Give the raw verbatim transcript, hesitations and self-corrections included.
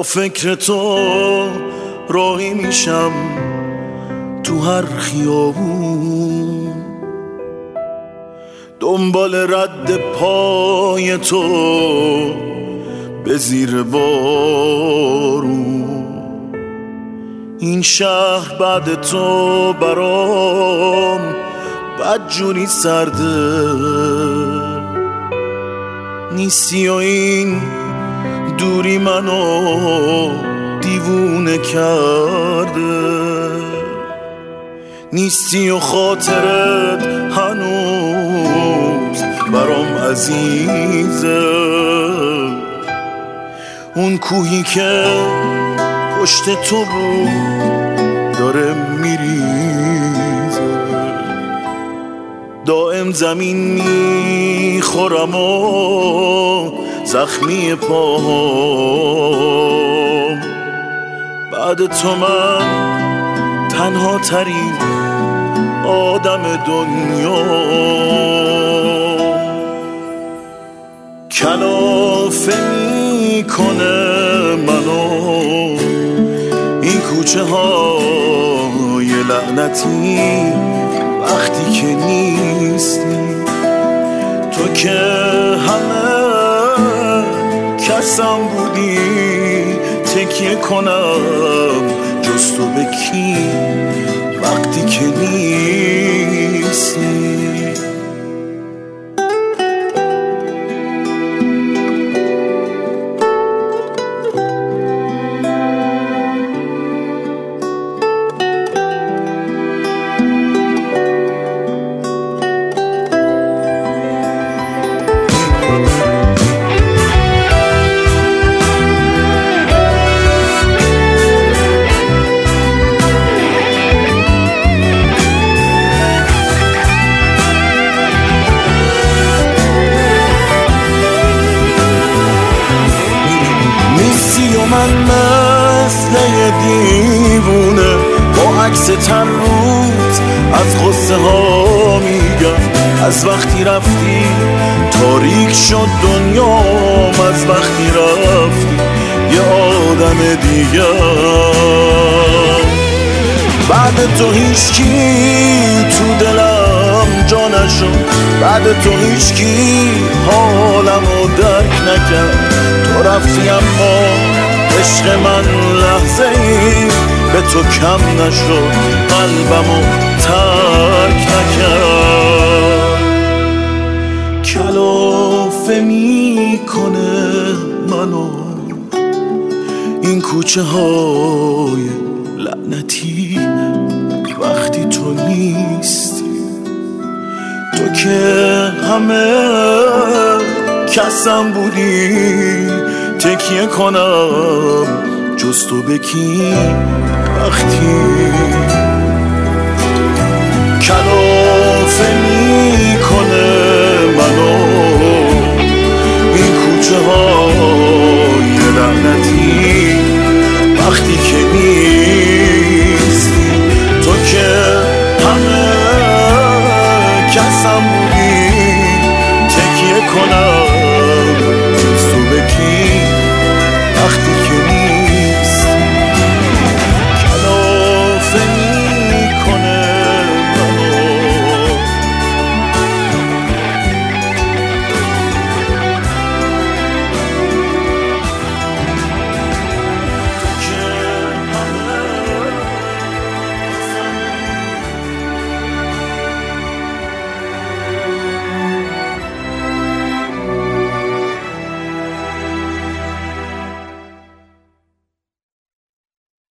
فکر تو راهی میشم تو هر خیابون، دنبال رد پای تو به زیر بارون. این شهر بعد تو برام بدجوری سرده نیستی و این دوری منو دیوونه کرده. نیستی و خاطرت هنوز برام عزیزه، اون کوهی که پشت تو بود داره میریزه. دائم زمین میخورم و زخمی پاهم، بعد تو من تنها ترین آدم دنیا. کلافه میکنه منو این کوچه های لعنتی وقتی که نیستی تو، که همه کسم بودی تکیه کنم جز تو به کی وقتی که نیستی. من مثل یه دیوونه با عکس تن روز از غصه ها میگم، از وقتی رفتی تاریک شد دنیام، از وقتی رفتی یه آدم دیگه. بعد تو هیچکی تو دلم جا نشد، بعد تو هیچکی حالمو درک نکرد. تو رفتی اما عشق من لحظه ای به تو کم نشد، قلبمو ترک نکرد. کلافه میکنه منو این کوچه های لعنتی وقتی تو نیستی تو، که همه کسم بودی تکیه کنم جز تو به کی وقتی. کلافه میکنه منو این کوچه های لعنتی وقتی که نیستی تو، که همه کسم بودی تکیه کنم